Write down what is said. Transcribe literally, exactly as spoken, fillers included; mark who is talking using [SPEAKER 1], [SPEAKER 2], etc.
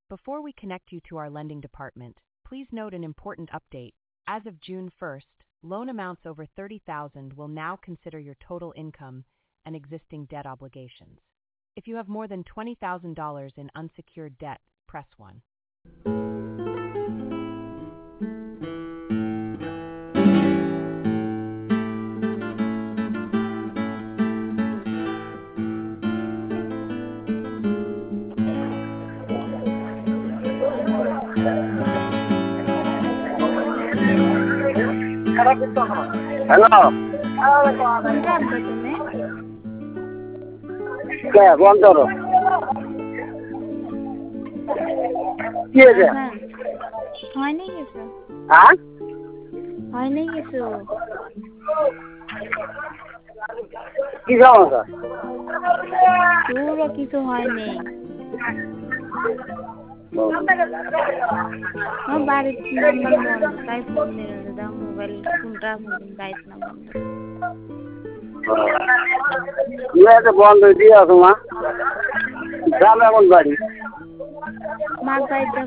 [SPEAKER 1] Before we connect you to our lending department, please note an important update. As of June first, loan amounts over thirty thousand dollars will now consider your total income and existing debt obligations. If you have more than twenty thousand dollars in unsecured debt, press one.
[SPEAKER 2] Hello কে বন্ধ করো কি হয়েছে
[SPEAKER 3] হয়নি কিছু
[SPEAKER 2] হ্যাঁ
[SPEAKER 3] হয়নি কিছু
[SPEAKER 2] কি সমস্যা
[SPEAKER 3] তোরও কিছু হয়নি আমার বাড়ির নাম্বার বন্ধ তাই ফোন নিয়ে দাদা মোবাইল ফোনটা গাইড না বন্ধ
[SPEAKER 2] বন্ধ দিয়ে আসো মা গ্রামে এমন বাড়ি
[SPEAKER 3] মা গাইড